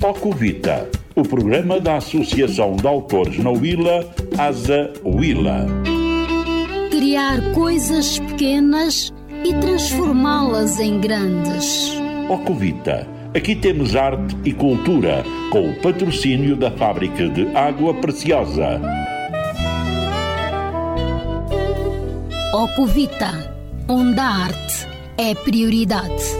Ocuvita, o programa da Associação de Autores na Huila, Asa Huila. Criar coisas pequenas e transformá-las em grandes. Ocuvita, aqui temos arte e cultura, com o patrocínio da Fábrica de Água Preciosa. Ocuvita, onde a arte é prioridade.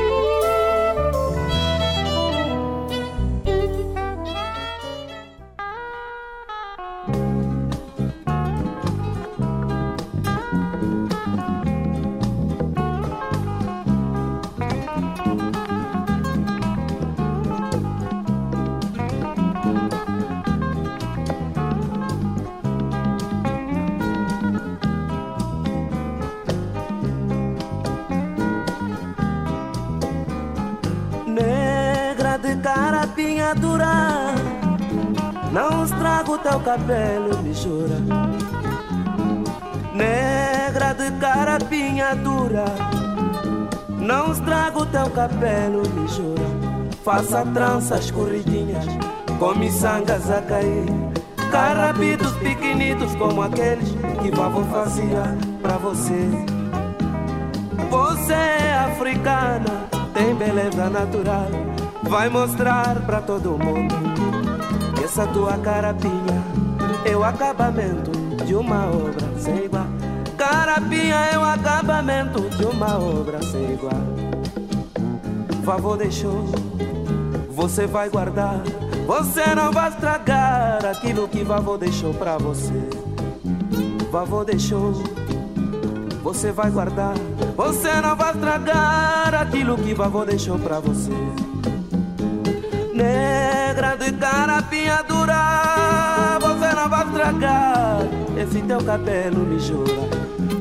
Não estrago teu cabelo, me jura. Negra de carapinha dura, não estrago teu cabelo, me jura. Faça tranças corridinhas, com miçangas a cair, carapitos pequenitos como aqueles que vovô fazia pra você. Você é africana, tem beleza natural, vai mostrar pra todo mundo. Essa tua carapinha é o acabamento de uma obra sem igual. Carapinha é o acabamento de uma obra sem igual. Vovô deixou, você vai guardar. Você não vai estragar aquilo que vovô deixou pra você. Vovô deixou, você vai guardar. Você não vai estragar aquilo que vovô deixou pra você. Negra de carapinha dura, você não vai estragar esse teu cabelo, me jura.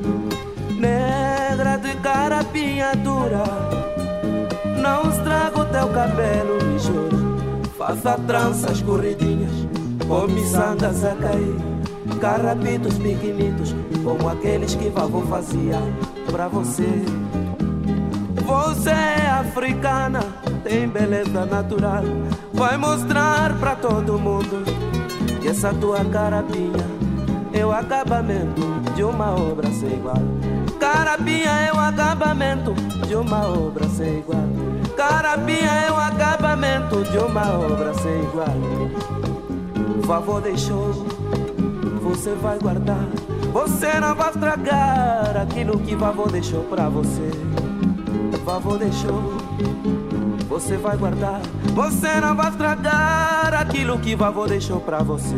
Negra de carapinha dura, não estraga o teu cabelo, me jura. Faça tranças corridinhas, com miçangas a cair, carapitos pequenitos como aqueles que vovô fazia pra você. Você é africana, tem beleza natural, vai mostrar pra todo mundo que essa tua carapinha é o acabamento de uma obra sem igual. Carapinha é o acabamento de uma obra sem igual. Carapinha é o acabamento de uma obra sem igual. Vovô deixou, você vai guardar. Você não vai estragar aquilo que vovô deixou pra você. Vovô deixou, você vai guardar. Você não vai estragar aquilo que vovô deixou pra você.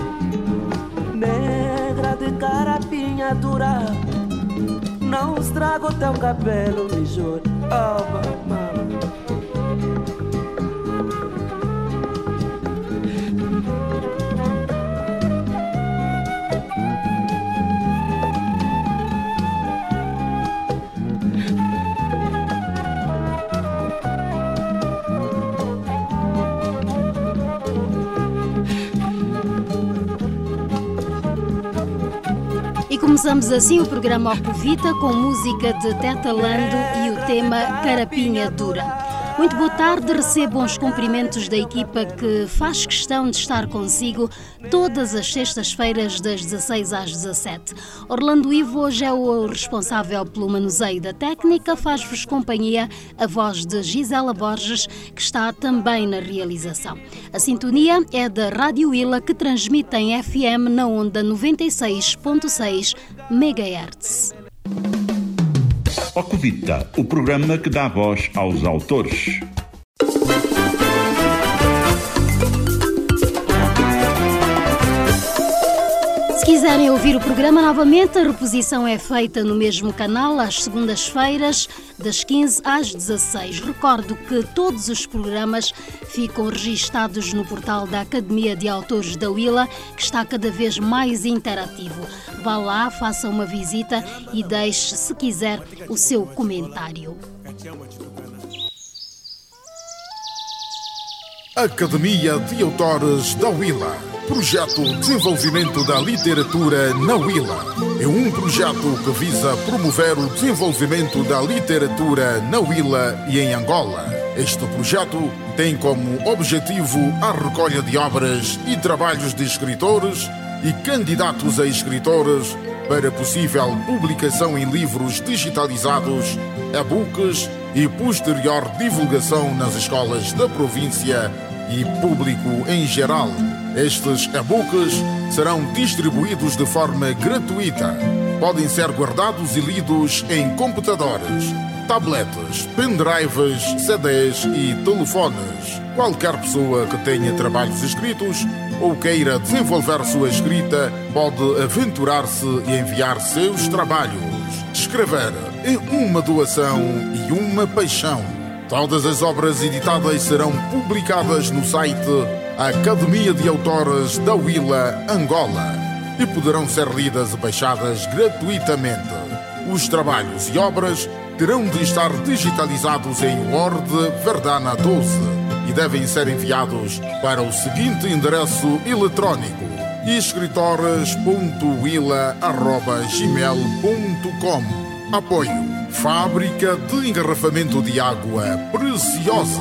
Negra de carapinha dura, não estraga o teu cabelo, me juro. Oh, mamãe. Começamos assim o programa Ocuvita com música de Teta Lando e o tema Carapinha Dura. Muito boa tarde, recebo os cumprimentos da equipa que faz questão de estar consigo todas as sextas-feiras das 16 às 17. Orlando Ivo hoje é o responsável pelo manuseio da técnica, faz-vos companhia a voz de Gisela Borges, que está também na realização. A sintonia é da Rádio Huila, que transmite em FM na onda 96.6 MHz. Ocuvita, o programa que dá voz aos autores. Se quiserem ouvir o programa novamente, a reposição é feita no mesmo canal às segundas-feiras, das 15 às 16. Recordo que todos os programas ficam registados no portal da Academia de Autores da Huila, que está cada vez mais interativo. Vá lá, faça uma visita e deixe, se quiser, o seu comentário. Academia de Autores da Huila. Projeto de Desenvolvimento da Literatura na Huila. É um projeto que visa promover o desenvolvimento da literatura na Huila e em Angola. Este projeto tem como objetivo a recolha de obras e trabalhos de escritores e candidatos a escritores para possível publicação em livros digitalizados, e-books e posterior divulgação nas escolas da província e público em geral. Estes e-books serão distribuídos de forma gratuita. Podem ser guardados e lidos em computadores, tabletes, pendrives, CDs e telefones. Qualquer pessoa que tenha trabalhos escritos ou queira desenvolver sua escrita pode aventurar-se e enviar seus trabalhos. Escrever é uma doação e uma paixão. Todas as obras editadas serão publicadas no site Academia de Autores da Huila, Angola, e poderão ser lidas e baixadas gratuitamente. Os trabalhos e obras terão de estar digitalizados em Word Verdana 12 e devem ser enviados para o seguinte endereço eletrónico: escritores.huila@gmail.com. Apoio Fábrica de Engarrafamento de Água Preciosa.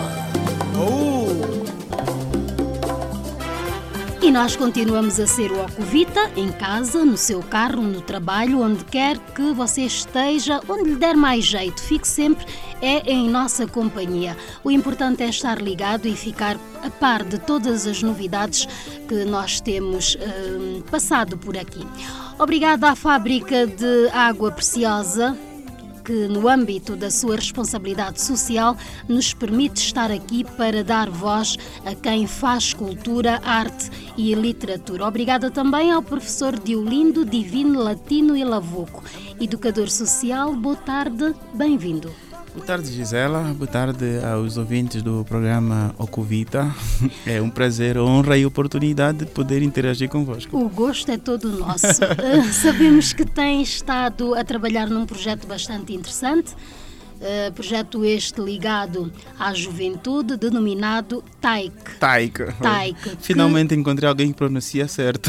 E nós continuamos a ser o Ocuvita, em casa, no seu carro, no trabalho, onde quer que você esteja, onde lhe der mais jeito. Fique sempre em nossa companhia. O importante é estar ligado e ficar a par de todas as novidades que nós temos passado por aqui. Obrigada à Fábrica de Água Preciosa, que no âmbito da sua responsabilidade social nos permite estar aqui para dar voz a quem faz cultura, arte e literatura. Obrigada também ao professor Diolindo Divino Latino e Lavuco, educador social. Boa tarde, bem-vindo. Boa tarde, Gisela. Boa tarde aos ouvintes do programa Ocuvita. É um prazer, honra e oportunidade de poder interagir convosco. O gosto é todo nosso. Sabemos que tem estado a trabalhar num projeto bastante interessante, projeto este ligado à juventude, denominado TAIC. TAIC. Finalmente encontrei alguém que pronuncia certo.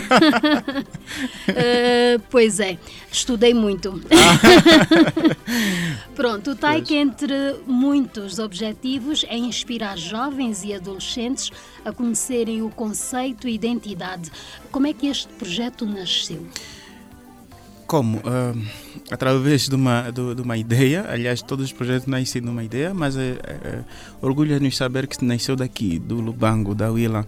Pois é, estudei muito. Pronto, o TAIC, entre muitos objetivos, é inspirar jovens e adolescentes a conhecerem o conceito e identidade. Como é que este projeto nasceu? Como? Através de uma ideia. Aliás, todos os projetos nascem de uma ideia, mas orgulho-nos saber que nasceu daqui, do Lubango, da Huila.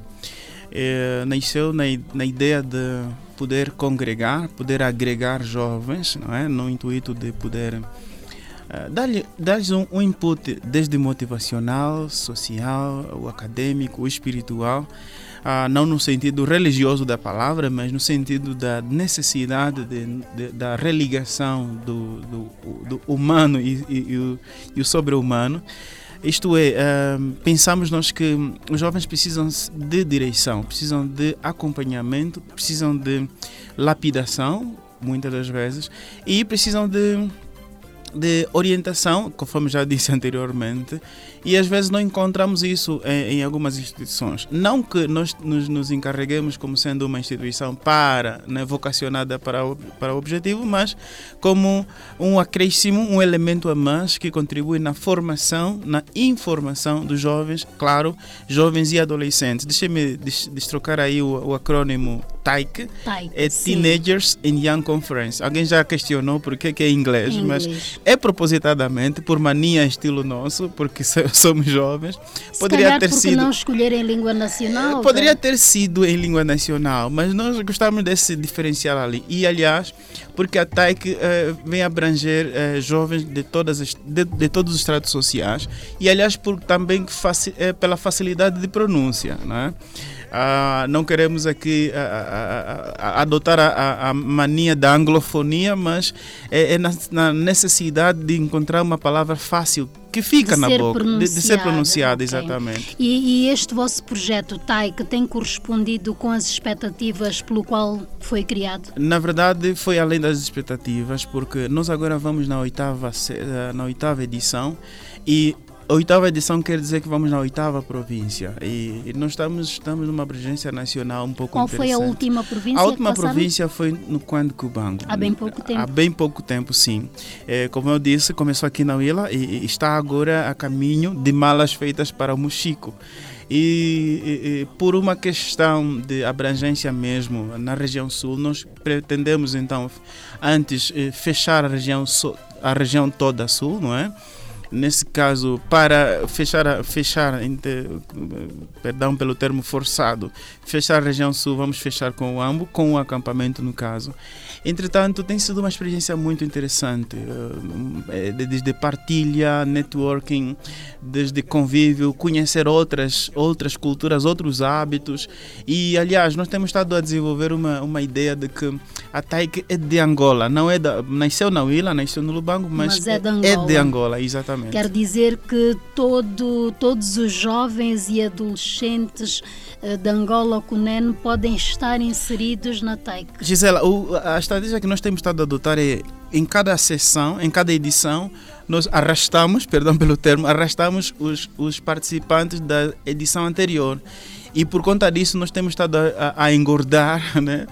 Nasceu na ideia de poder congregar, poder agregar jovens, não é? No intuito de poder dar-lhes um input desde motivacional, social, o acadêmico, o espiritual, não no sentido religioso da palavra, mas no sentido da necessidade da religação do humano e o sobre-humano. Isto é, pensamos nós que os jovens precisam de direção, precisam de acompanhamento, precisam de lapidação, muitas das vezes, e precisam de orientação, conforme já disse anteriormente, e às vezes não encontramos isso em algumas instituições. Não que nós nos encarreguemos como sendo uma instituição vocacionada para o objetivo, mas como um acréscimo, um elemento a mais que contribui na formação, na informação dos jovens, claro, jovens e adolescentes. Deixa-me destrocar aí o acrônimo TAIC, é Teenagers and Young Conference. Alguém já questionou por que é inglês, mas é propositadamente, por mania estilo nosso, porque somos jovens. Poderia ter sido, não escolher em língua nacional? Poderia ter sido em língua nacional, mas nós gostamos desse diferencial ali. E, aliás, porque a TAIC vem abranger jovens de todos os estratos sociais e, aliás, também pela facilidade de pronúncia, não é? Não queremos aqui adotar a mania da anglofonia, mas é na necessidade de encontrar uma palavra fácil que fica na boca, de ser pronunciada, okay. Exatamente. E este vosso projeto TAIC tem correspondido com as expectativas pelo qual foi criado? Na verdade, foi além das expectativas, porque nós agora vamos na oitava edição e A 8ª edição quer dizer que vamos na 8ª província e nós estamos numa abrangência nacional um pouco Qual interessante. foi a última província? A última província foi no Cuando Cubango. Há bem pouco tempo. Há bem pouco tempo, sim. Como eu disse, começou aqui na Huila e está agora a caminho de malas feitas para o Mochico. E por uma questão de abrangência mesmo na região sul, nós pretendemos então antes fechar a região toda sul, não é? Nesse caso, para perdão pelo termo forçado, fechar a região sul, vamos fechar com o Ambo, com o acampamento no caso. Entretanto, tem sido uma experiência muito interessante, desde partilha, networking, desde convívio, conhecer outras culturas, outros hábitos. E, aliás, nós temos estado a desenvolver uma ideia de que a Taika é de Angola, nasceu na Huila, nasceu no Lubango, mas é de Angola. É de Angola, exatamente. Quer dizer que todos os jovens e adolescentes de Angola ou Cunene podem estar inseridos na Taika. Gisela, a estratégia que nós temos estado a adotar é, em cada sessão, em cada edição, nós arrastamos os participantes da edição anterior. E por conta disso nós temos estado a engordar, né?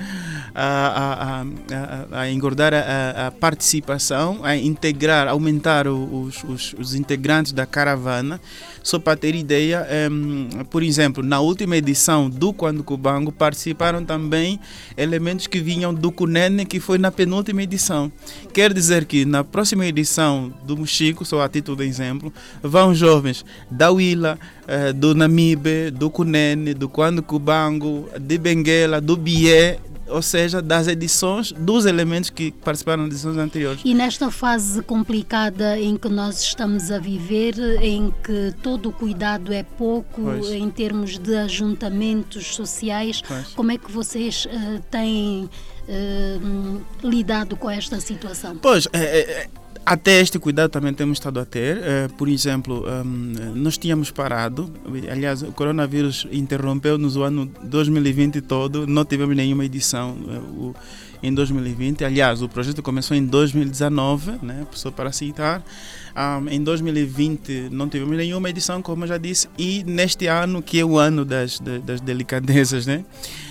a engordar a participação, a integrar, aumentar os integrantes da caravana. Só para ter ideia, por exemplo, na última edição do Cuando Cubango participaram também elementos que vinham do Cunene, que foi na penúltima edição. Quer dizer que na próxima edição do Mochico, só a título de exemplo, vão jovens da Huila, do Namibe, do Cunene, do Cuando Cubango, de Benguela, do Bié, ou seja, das edições, dos elementos que participaram das edições anteriores. E nesta fase complicada em que nós estamos a viver, em que todo o cuidado é pouco, pois, em termos de ajuntamentos sociais, pois, como é que vocês têm lidado com esta situação? Pois, até este cuidado também temos estado a ter. Por exemplo, nós tínhamos parado, aliás, o coronavírus interrompeu-nos o ano 2020 todo, não tivemos nenhuma edição em 2020. Aliás, o projeto começou em 2019, né, só para citar. Em 2020 não tivemos nenhuma edição, como eu já disse, e neste ano, que é o ano das delicadezas, né,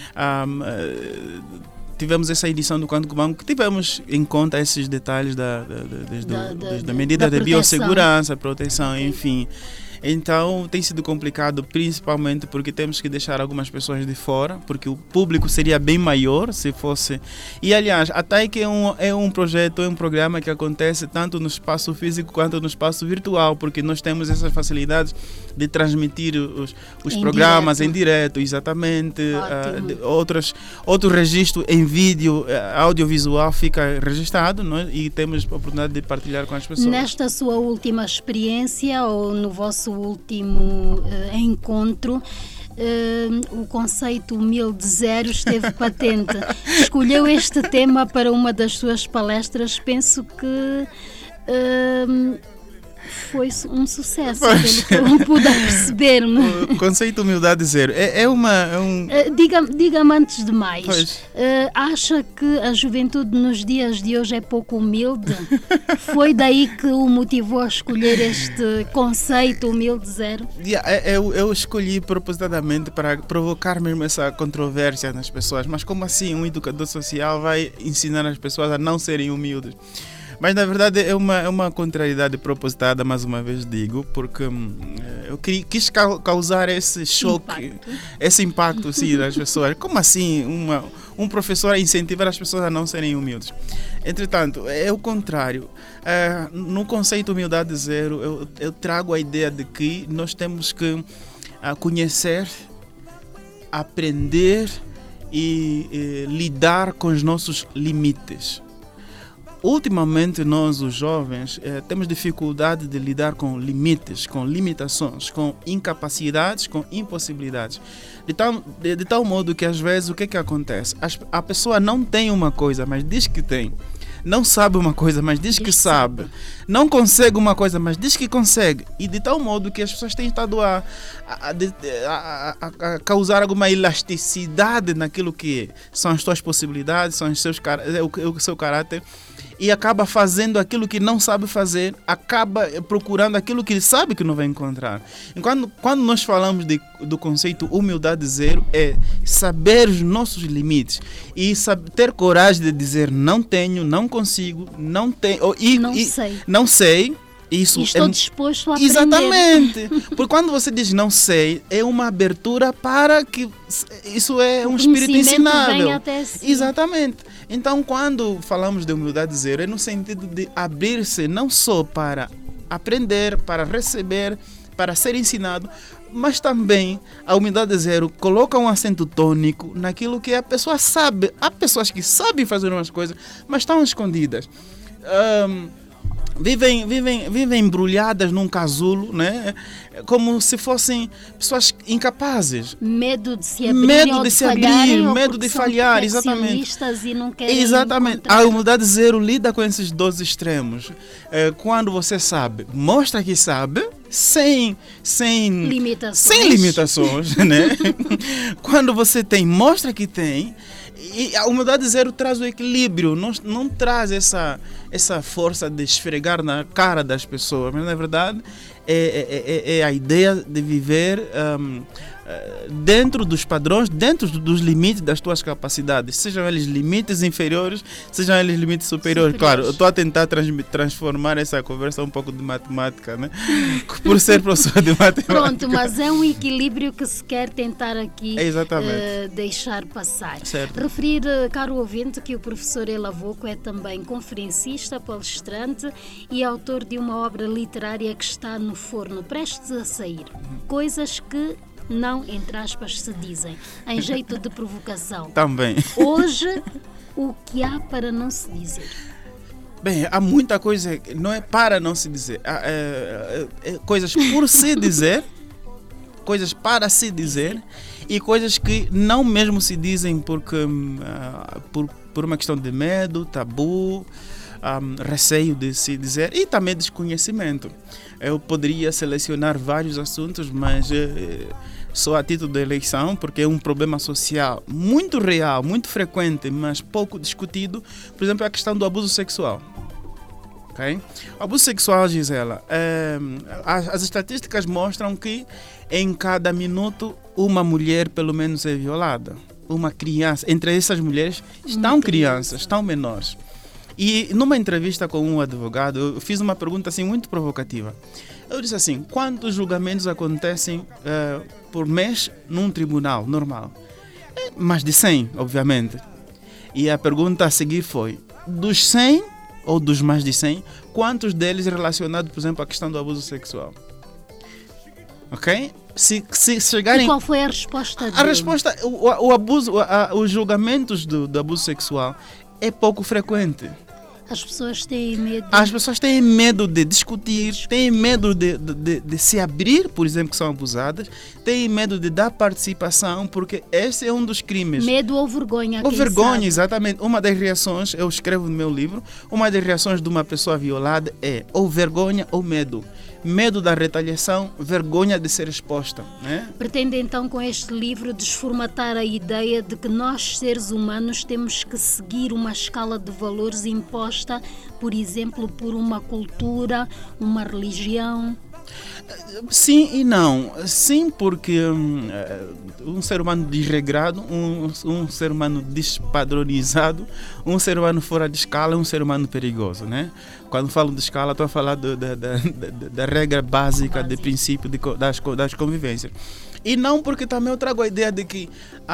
tivemos essa edição do Cuando Cubango, que tivemos em conta esses detalhes da medida de biossegurança, proteção, enfim. Então tem sido complicado, principalmente porque temos que deixar algumas pessoas de fora, porque o público seria bem maior se fosse. E aliás, a Taika é um projeto, é um programa que acontece tanto no espaço físico quanto no espaço virtual, porque nós temos essas facilidades de transmitir os programas em direto, exatamente. Outro registro em vídeo, audiovisual fica registrado, não é? E temos a oportunidade de partilhar com as pessoas. Nesta sua última experiência ou no vosso último encontro, o conceito humilde zero esteve patente. Escolheu este tema para uma das suas palestras, penso que foi um sucesso, pelo que eu pude perceber-me. O conceito humildade zero Diga-me antes de mais, acha que a juventude nos dias de hoje é pouco humilde? Foi daí que o motivou a escolher este conceito humilde zero? Eu escolhi propositadamente para provocar mesmo essa controvérsia nas pessoas. Mas como assim um educador social vai ensinar as pessoas a não serem humildes? Mas na verdade é uma contrariedade propositada, mais uma vez digo, porque eu quis causar esse choque, esse impacto sim, nas pessoas. Como assim um professor a incentivar as pessoas a não serem humildes? Entretanto, é o contrário. No conceito humildade zero, eu trago a ideia de que nós temos que conhecer, aprender e lidar com os nossos limites. Ultimamente nós, os jovens, temos dificuldade de lidar com limites, com limitações, com incapacidades, com impossibilidades. De tal modo que às vezes o que acontece? A pessoa não tem uma coisa, mas diz que tem. Não sabe uma coisa, mas diz que sabe. Não consegue uma coisa, mas diz que consegue. E de tal modo que as pessoas têm estado a causar alguma elasticidade naquilo que são as suas possibilidades, são o seu caráter. e acaba fazendo aquilo que não sabe fazer, acaba procurando aquilo que sabe que não vai encontrar. E quando nós falamos do conceito humildade zero, é saber os nossos limites e ter coragem de dizer não tenho, não consigo, não tenho, não sei. Isso estou disposto a aprender. Exatamente. Porque quando você diz não sei, é uma abertura para que isso é um espírito ensinável. Vem até si. Exatamente. Então, quando falamos de humildade zero, é no sentido de abrir-se não só para aprender, para receber, para ser ensinado, mas também a humildade zero coloca um acento tônico naquilo que a pessoa sabe. Há pessoas que sabem fazer umas coisas, mas estão escondidas. Vivem embrulhadas num casulo, né? Como se fossem pessoas incapazes. Medo de se abrir, medo de falhar, exatamente. E não querem exatamente. Encontrar. A humildade zero lida com esses dois extremos. Quando você sabe, mostra que sabe, sem limitações, né? Quando você tem, mostra que tem. E a humildade zero traz o equilíbrio, não traz essa força de esfregar na cara das pessoas, mas na verdade é a ideia de viver dentro dos padrões, dentro dos limites das tuas capacidades, sejam eles limites inferiores, sejam eles limites superiores. Claro, eu estou a tentar transformar essa conversa um pouco de matemática, né? Por ser professor de matemática. Pronto, mas é um equilíbrio que se quer tentar aqui deixar passar. Certo. Referir, caro ouvinte, que o professor Elavoco é também conferencista, palestrante e autor de uma obra literária que está no forno, prestes a sair. Coisas que não, entre aspas, se dizem, em jeito de provocação. Também. Hoje, o que há para não se dizer? Bem, há muita coisa, não é para não se dizer. Coisas por se dizer, coisas para se dizer e coisas que não mesmo se dizem porque por uma questão de medo, tabu, receio de se dizer e também desconhecimento. Eu poderia selecionar vários assuntos, mas só a título de eleição, porque é um problema social muito real, muito frequente, mas pouco discutido. Por exemplo, a questão do abuso sexual. Okay? O abuso sexual, Gisela, as estatísticas mostram que em cada minuto uma mulher pelo menos é violada. Uma criança, entre essas mulheres estão crianças, estão menores. E numa entrevista com um advogado, eu fiz uma pergunta assim muito provocativa. Eu disse assim, quantos julgamentos acontecem por mês num tribunal normal? Mais de 100, obviamente. E a pergunta a seguir foi, dos 100 ou dos mais de 100, quantos deles relacionados, por exemplo, à questão do abuso sexual? Ok? Se chegarem... E qual foi a resposta dele? A resposta, o abuso, os julgamentos do abuso sexual é pouco frequente. As pessoas têm medo. As pessoas têm medo de discutir, têm medo de se abrir, por exemplo, que são abusadas, têm medo de dar participação, porque esse é um dos crimes. Medo ou vergonha. Ou vergonha, exatamente. Uma das reações, eu escrevo no meu livro, uma das reações de uma pessoa violada é ou vergonha ou medo. Medo da retaliação, vergonha de ser exposta. Né? Pretende então com este livro desformatar a ideia de que nós, seres humanos, temos que seguir uma escala de valores imposta, por exemplo, por uma cultura, uma religião? Sim e não. Sim, porque um ser humano desregrado, um ser humano despadronizado, um ser humano fora de escala é um ser humano perigoso, né? Quando falo de escala, estou a falar da regra básica, de princípio das convivências. E não porque também eu trago a ideia de que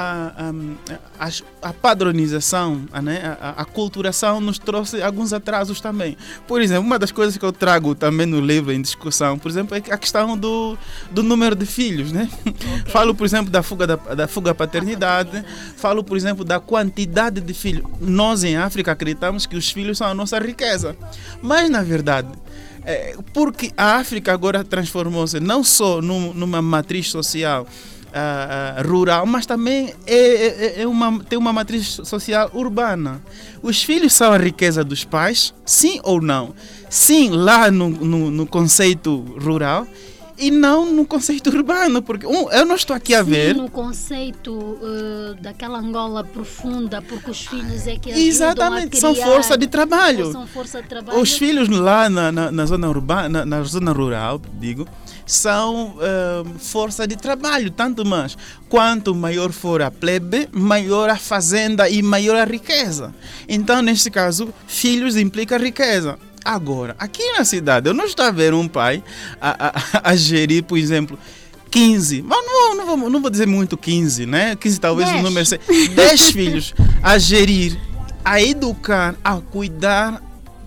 a padronização, a culturação nos trouxe alguns atrasos também. Por exemplo, uma das coisas que eu trago também no livro em discussão, por exemplo, é a questão do número de filhos. Né? Okay. Falo, por exemplo, da fuga à paternidade, falo, por exemplo, da quantidade de filhos. Nós em África acreditamos que os filhos são a nossa riqueza, mas na verdade... porque a África agora transformou-se não só numa matriz social rural, mas também tem uma matriz social urbana. Os filhos são a riqueza dos pais, sim ou não? Sim, lá no conceito rural, e não no conceito urbano, porque eu não estou aqui a ver... no conceito daquela Angola profunda, porque os filhos é que ajudam exatamente, a criar, são força de trabalho. São força de trabalho. Os filhos lá na zona urbana, na zona rural, digo, são força de trabalho, tanto mais. Quanto maior for a plebe, maior a fazenda e maior a riqueza. Então, neste caso, filhos implica riqueza. Agora, aqui na cidade, eu não estou a ver um pai a gerir, por exemplo, 15, mas não vou dizer muito 15, né? 15 talvez o número seja 10 filhos a gerir, a educar, a cuidar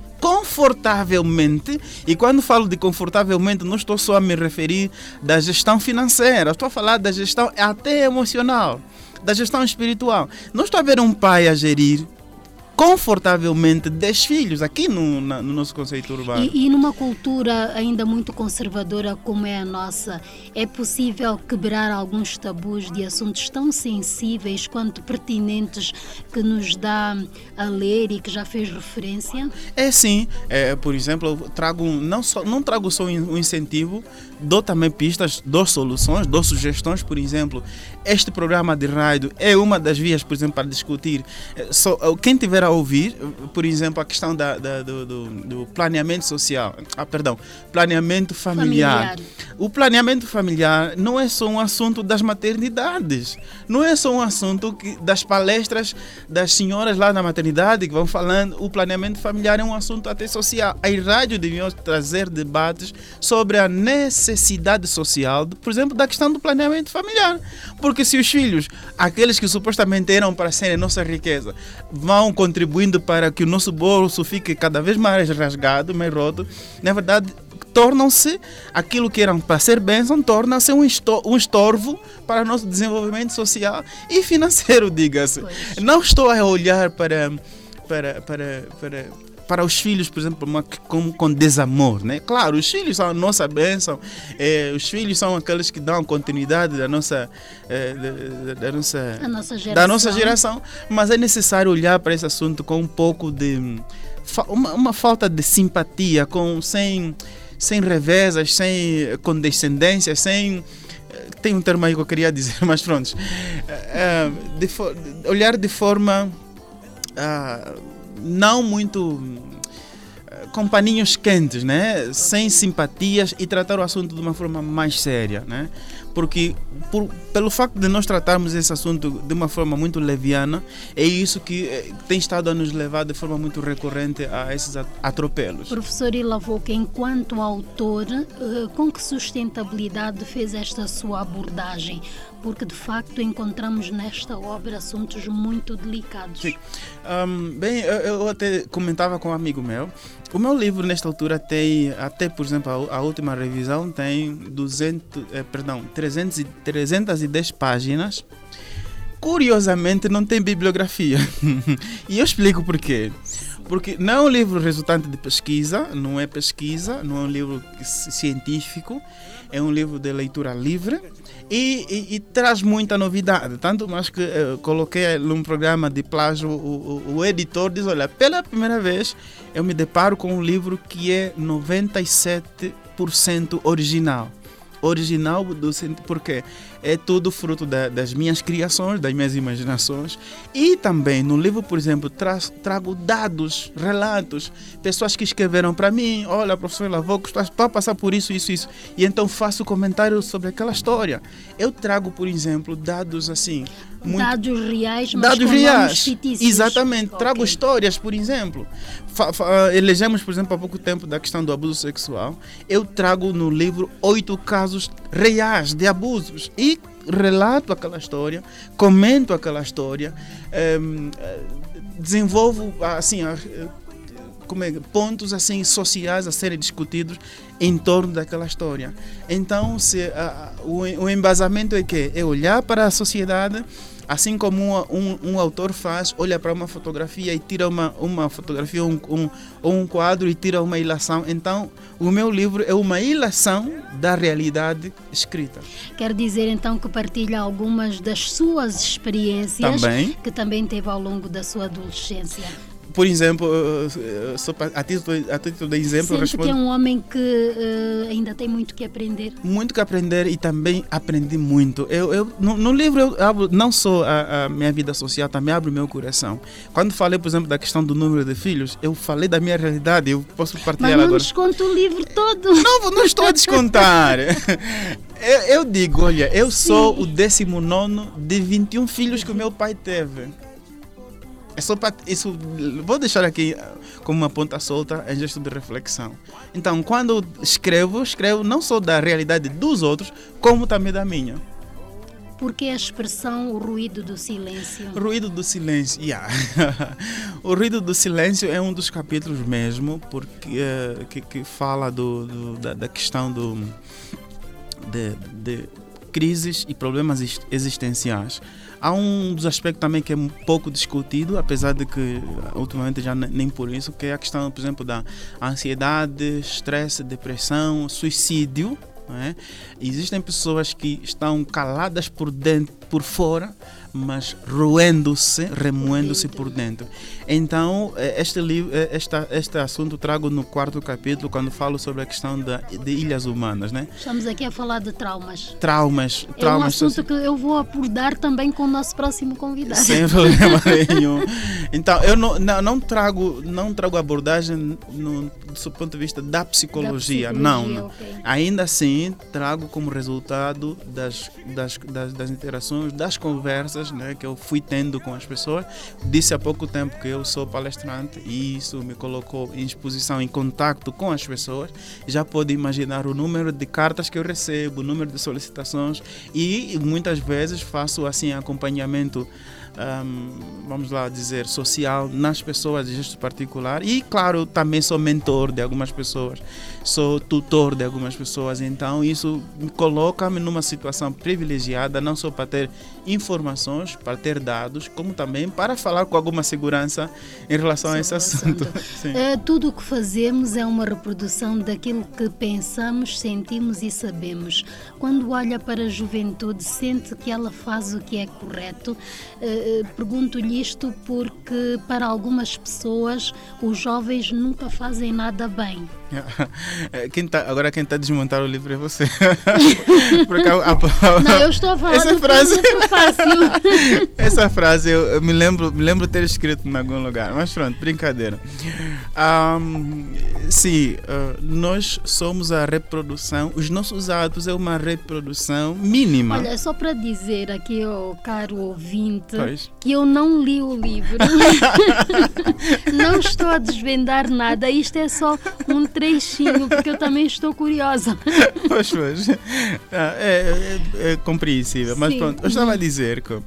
confortavelmente. E quando falo de confortavelmente, não estou só a me referir da gestão financeira, estou a falar da gestão até emocional, da gestão espiritual. Não estou a ver um pai a gerir confortavelmente 10 filhos aqui no nosso conceito urbano. E numa cultura ainda muito conservadora como é a nossa, é possível quebrar alguns tabus de assuntos tão sensíveis quanto pertinentes que nos dá a ler e que já fez referência? É sim. Por exemplo, eu trago não trago só um incentivo, dou também pistas, dou soluções, dou sugestões. Por exemplo, este programa de rádio é uma das vias, por exemplo, para discutir. Quem tiver a ouvir, por exemplo, a questão do planeamento social, planeamento familiar. O planeamento familiar não é só um assunto das maternidades, não é só um assunto das palestras das senhoras lá na maternidade que vão falando. O planeamento familiar é um assunto até social. A rádio deviam trazer debates sobre a necessidade social, por exemplo, da questão do planeamento familiar. Porque se os filhos, aqueles que supostamente eram para serem nossa riqueza, vão contribuindo para que o nosso bolso fique cada vez mais rasgado, mais roto, na verdade tornam-se aquilo que eram para ser bênção, torna-se um estorvo para o nosso desenvolvimento social e financeiro, diga-se. Não estou a olhar para os filhos, por exemplo, com desamor, né? Claro, os filhos são a nossa bênção, os filhos são aqueles que dão continuidade da nossa geração, mas é necessário olhar para esse assunto com um pouco de uma falta de simpatia, sem revezas, sem condescendência, tem um termo aí que eu queria dizer, mas pronto, olhar de forma não muito com paninhos quentes, né? Sem simpatias, e tratar o assunto de uma forma mais séria, né? Porque pelo facto de nós tratarmos esse assunto de uma forma muito leviana, é isso que tem estado a nos levar de forma muito recorrente a esses atropelos. Professor Ilavoca, enquanto autor, com que sustentabilidade fez esta sua abordagem? Porque de facto encontramos nesta obra assuntos muito delicados. Sim. Eu até comentava com um amigo meu. O meu livro nesta altura tem, até por exemplo a última revisão tem 310 páginas. Curiosamente não tem bibliografia. E eu explico por quê. Porque não é um livro resultante de pesquisa, não é um livro científico, é um livro de leitura livre e traz muita novidade. Tanto mais que coloquei num programa de plágio, o editor diz, olha, pela primeira vez eu me deparo com um livro que é 97% original. Original porque é tudo fruto das minhas criações, das minhas imaginações. E também no livro, por exemplo, trago dados, relatos, pessoas que escreveram para mim, olha, professor Ilavoca, estou a passar por isso. E então faço comentários sobre aquela história. Eu trago, por exemplo, dados assim... dados reais, mas dados reais, fictícios. Exatamente. Okay. Trago histórias, por exemplo. Elegemos, por exemplo, há pouco tempo da questão do abuso sexual. Eu trago no livro 8 casos reais de abusos e relato aquela história, comento aquela história, desenvolvo assim, pontos assim sociais a serem discutidos em torno daquela história. Então, o embasamento é que é olhar para a sociedade, assim como um autor faz, olha para uma fotografia e tira uma fotografia ou um quadro e tira uma ilação. Então, o meu livro é uma ilação da realidade escrita. Quer dizer, então, que partilha algumas das suas experiências que também teve ao longo da sua adolescência. por exemplo, a título de exemplo, sente que é um homem que ainda tem muito que aprender. Muito que aprender, e também aprendi muito. No livro eu abro não só a minha vida social, também abro o meu coração. Quando falei, por exemplo, da questão do número de filhos, eu falei da minha realidade, eu posso partilhar agora. Mas não desconta o livro todo. Não estou a descontar. Eu digo, olha, eu sou o 19º de 21 filhos que o meu pai teve. É só para isso, vou deixar aqui como uma ponta solta em gesto de reflexão. Então, quando escrevo não só da realidade dos outros, como também da minha. Porque a expressão o ruído do silêncio? Ruído do silêncio, O ruído do silêncio é um dos capítulos mesmo, porque que fala da questão de crises e problemas existenciais. Há um dos aspectos também que é um pouco discutido, apesar de que ultimamente já nem por isso, que é a questão, por exemplo, da ansiedade, estresse, depressão, suicídio. Não é? Existem pessoas que estão caladas por dentro, por fora, mas remoendo-se por dentro. Então, este assunto trago no 4º capítulo, quando falo sobre a questão de ilhas humanas. Né? Estamos aqui a falar de traumas. Traumas. É um assunto que eu vou abordar também com o nosso próximo convidado. Sem problema nenhum. Então, eu não trago abordagem do ponto de vista da psicologia. Não. Okay. Ainda assim, trago como resultado das interações, das conversas, né, que eu fui tendo com as pessoas. Disse há pouco tempo que eu sou palestrante e isso me colocou em exposição, em contato com as pessoas. Já pode imaginar o número de cartas que eu recebo, o número de solicitações, e muitas vezes faço assim acompanhamento, vamos lá dizer, social nas pessoas de gesto particular. E claro, também sou mentor de algumas pessoas, sou tutor de algumas pessoas. Então isso me coloca-me numa situação privilegiada, não só para ter informações, para ter dados, como também para falar com alguma segurança em relação a esse assunto. Tudo o que fazemos é uma reprodução daquilo que pensamos, sentimos e sabemos. Quando olha para a juventude, sente que ela faz o que é correto. Pergunto-lhe isto porque para algumas pessoas os jovens nunca fazem nada bem. Agora quem está a desmontar o livro é você. Não, eu estou a falar essa do frase fácil. Essa frase eu me lembro ter escrito em algum lugar, mas pronto, brincadeira. Sim, nós somos a reprodução, os nossos atos é uma reprodução mínima. Olha, só para dizer aqui ao caro ouvinte que eu não li o livro. Não estou a desvendar nada, isto é só um trechinho, porque eu também estou curiosa. Pois. É compreensível, mas pronto, eu estava a dizer que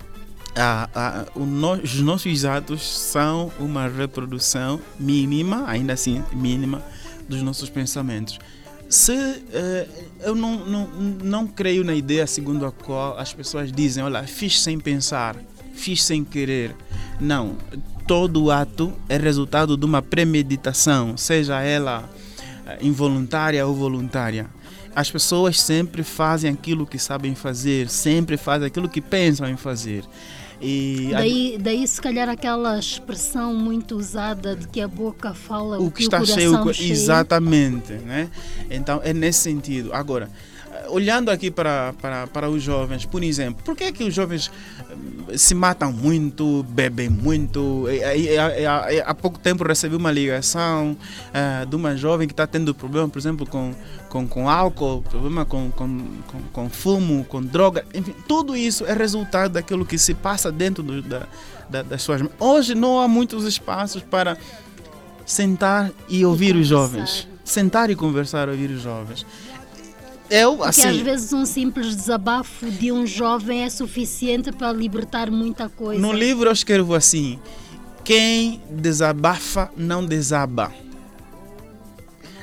os nossos atos são uma reprodução mínima, ainda assim mínima, dos nossos pensamentos. Eu não creio na ideia segundo a qual as pessoas dizem, olha, fiz sem pensar, fiz sem querer. Não, todo ato é resultado de uma premeditação, seja ela involuntária ou voluntária. As pessoas sempre fazem aquilo que sabem fazer, sempre fazem aquilo que pensam em fazer. E daí se calhar aquela expressão muito usada de que a boca fala o que está o coração cheio. Exatamente, né? Então é nesse sentido. Agora, olhando aqui para os jovens, por exemplo, por que é que os jovens se matam muito, bebem muito? Há pouco tempo recebi uma ligação de uma jovem que está tendo problema, por exemplo, com álcool, problema com fumo, com droga. Enfim, tudo isso é resultado daquilo que se passa dentro das suas mãos. Hoje não há muitos espaços para sentar e ouvir os jovens. Sentar e conversar, ouvir os jovens. Porque às vezes um simples desabafo de um jovem é suficiente para libertar muita coisa. No livro eu escrevo assim: quem desabafa não desaba.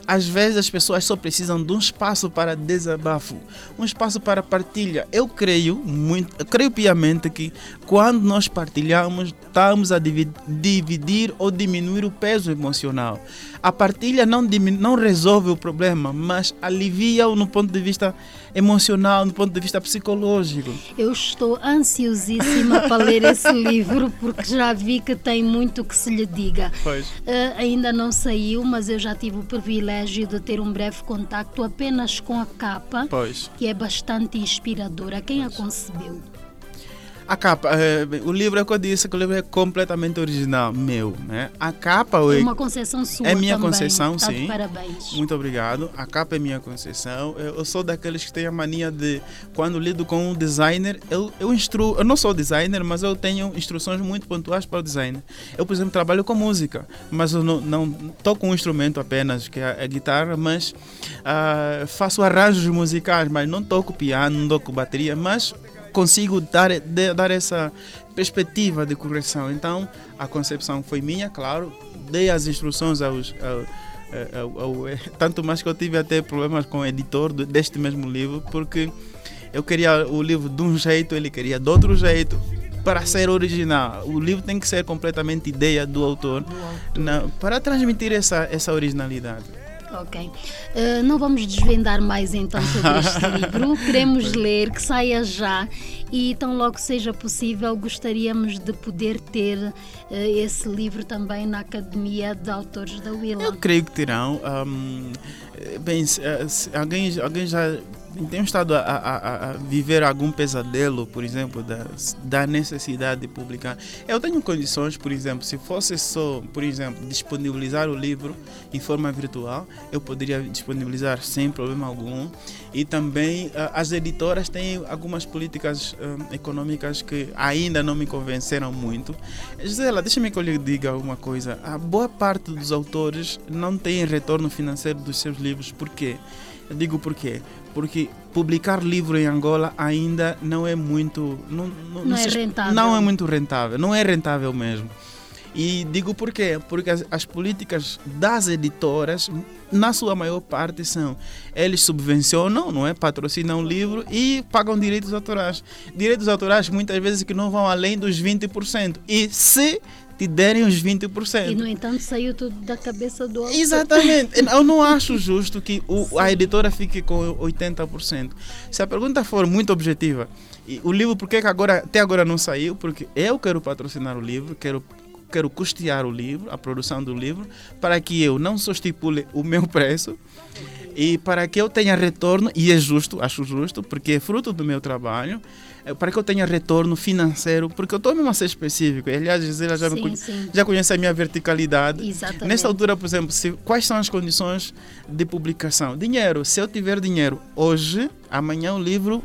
às vezes as pessoas só precisam de um espaço para desabafo, um espaço para partilha. Eu creio piamente que quando nós partilhamos, estamos a dividir ou diminuir o peso emocional. A partilha não resolve o problema, mas alivia-o no ponto de vista emocional, no ponto de vista psicológico. Eu estou ansiosíssima para ler esse livro, porque já vi que tem muito que se lhe diga. Pois. Ainda não saiu, mas eu já tive o privilégio de ter um breve contacto apenas com a capa, Pois. que é bastante inspiradora. Quem a concebeu? A capa, o livro é o que eu disse, que o livro é completamente original, meu, né? A capa... É uma concessão sua. É minha também. concessão, Tá de sim. parabéns. Muito obrigado. A capa é minha concessão. Eu sou daqueles que têm a mania de, quando lido com um designer, eu instruo. Eu não sou designer, mas eu tenho instruções muito pontuais para o designer. Eu, por exemplo, trabalho com música, mas eu não toco um instrumento apenas, que é a guitarra, mas faço arranjos musicais, mas não toco piano, não toco bateria, mas consigo dar essa perspectiva de correção. Então, a concepção foi minha, claro. Dei as instruções tanto mais que eu tive até problemas com o editor deste mesmo livro, porque eu queria o livro de um jeito, ele queria de outro jeito. Para ser original, o livro tem que ser completamente ideia do autor, para transmitir essa originalidade. Ok. Não vamos desvendar mais então sobre este livro. Queremos ler, que saia já, e tão logo seja possível, gostaríamos de poder ter esse livro também na Academia de Autores da Willa. Eu creio que terão. Alguém já tem estado a viver algum pesadelo, por exemplo, da necessidade de publicar. Eu tenho condições, por exemplo, se fosse só, por exemplo, disponibilizar o livro em forma virtual, eu poderia disponibilizar sem problema algum. E também as editoras têm algumas políticas econômicas que ainda não me convenceram muito. Gisela, deixa-me que eu lhe diga uma coisa. A boa parte dos autores não tem retorno financeiro dos seus livros. Por quê? Eu digo por quê? Porque publicar livro em Angola ainda não é muito... Não é rentável. Não é muito rentável. Não é rentável mesmo. E digo por quê? Porque as políticas das editoras, na sua maior parte, são... Eles subvencionam, não é? Patrocinam o livro e pagam direitos autorais. Direitos autorais, muitas vezes, que não vão além dos 20%. E se te derem os 20%. E, no entanto, saiu tudo da cabeça do autor. Exatamente. Eu não acho justo que a editora fique com 80%. Se a pergunta for muito objetiva, e o livro, por que até agora não saiu? Porque eu quero patrocinar o livro, quero custear o livro, a produção do livro, para que eu não só estipule o meu preço e para que eu tenha retorno, e é justo, acho justo, porque é fruto do meu trabalho, para que eu tenha retorno financeiro, porque eu estou mesmo a ser específico. Aliás, Gisela já conhece a minha verticalidade. Exatamente. Nesta altura, por exemplo, quais são as condições de publicação? Dinheiro. Se eu tiver dinheiro hoje, amanhã o livro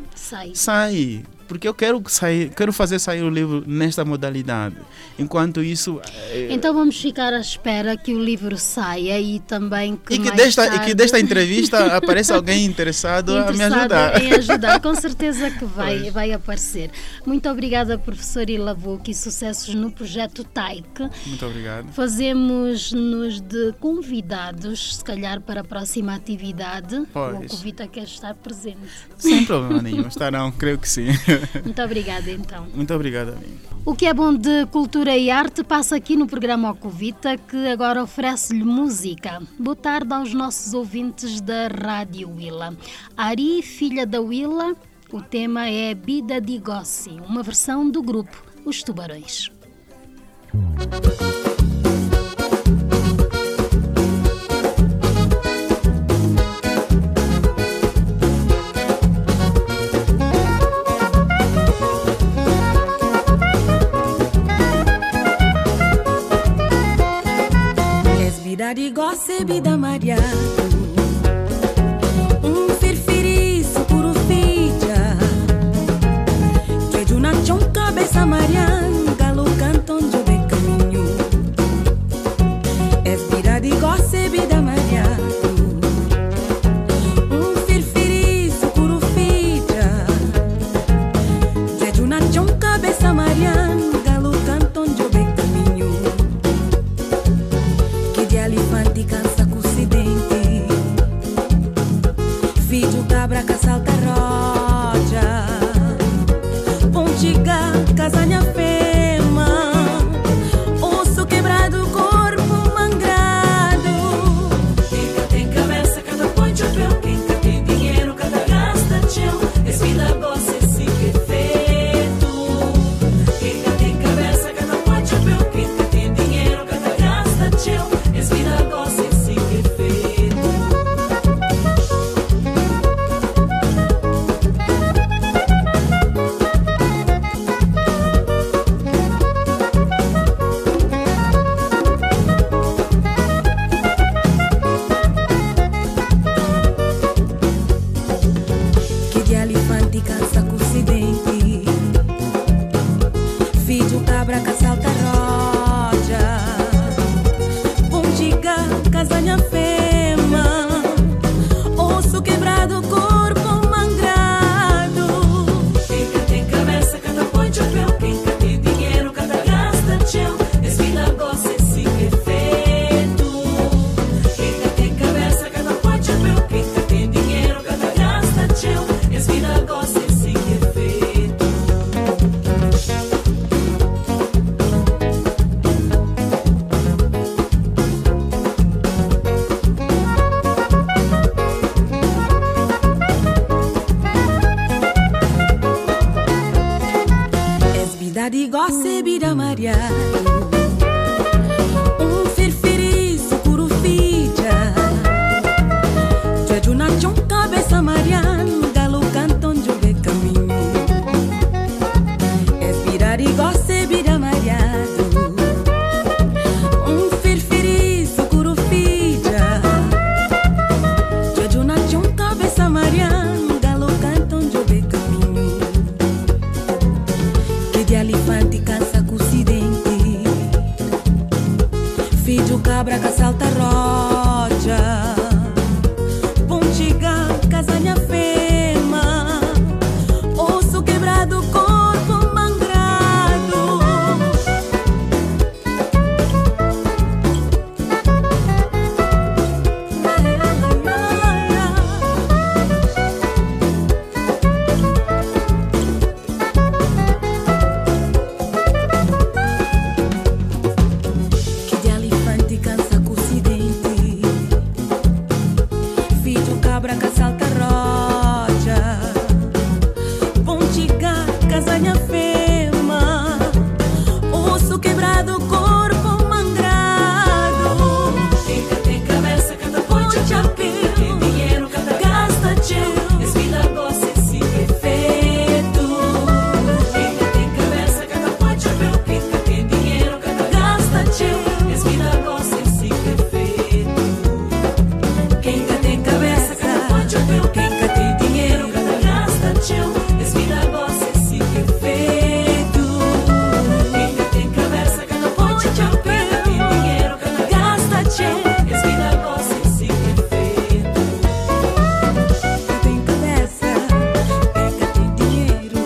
sai. Porque eu quero fazer sair o livro nesta modalidade. Enquanto isso... Então vamos ficar à espera que o livro saia e também que que desta entrevista apareça alguém interessado a me ajudar. Em ajudar. Com certeza que vai aparecer. Muito obrigada, professor Ilavuki, e sucessos no projeto TAIC. Muito obrigado. Fazemos-nos de convidados, se calhar para a próxima atividade. Pois. O Covita quer estar presente. Sem problema nenhum. Estarão, creio que sim. Muito obrigada, então. Muito obrigado a mim. O que é bom de cultura e arte passa aqui no programa Ocovita, que agora oferece-lhe música. Boa tarde aos nossos ouvintes da Rádio Willa. Ari, filha da Willa, o tema é Bida di Gossi, uma versão do grupo Os Tubarões. Di gosse bida mariato, firfiriço puro fija, que de una chon cabeça marianga lo canton de bem caminho. Es bida di gosse bida mariato, firfiriço puro fija, que de una chon cabeça marianga lo canton de bem caminho. Elefanti cansa com o acidente, cansa com ocidente. Filho cabra que salta roja. Pontiga, casanha fema. Osso quebrado, corpo mangrado. Quem que tem cabeça, cada põe chapéu. Quem que tem dinheiro, cada gasta tchau. Esse vida gosta, esse que é feito. Quem que tem cabeça, cada põe chapéu. Quem que tem dinheiro, cada gasta tchau. Esse vida gosta, esse que é feito. Cidade gosta bira mariado. Ferferizo curufija. Jajuna chon cabeça mariano. Galo canton jogue caminho. Cidade gosta bira mariado. Ferferizo curufija. Jajuna chon cabeça mariano. Galo canton jogue caminho. De elefante cansa com ocidente. Filho cabra que salta roja. Pontiga, casanha fema. Osso quebrado, corpo mangrado. Cabra que salta roja. Pontiga, casanha fema. Osso quebrado, corpo mangrado. Quem que tem cabeça, cada põe chapéu. Tem dinheiro, cada gasta tchau. Esse vida gosta, esse que é feito. Quem que tem cabeça, cada põe chapéu. Quem que tem dinheiro, cada gasta tchau. Esse vida gosta, esse que é feito. Quem que tem cabeça, quem que tem dinheiro, cada gasta tchau. Esse vida gosta, esse que é feito. Quem que tem cabeça, cada ponte tchau. Quem que tem dinheiro, cada gasta tchau. Esse vida gosta, esse que é feito. Tem cabeça, quem que tem dinheiro.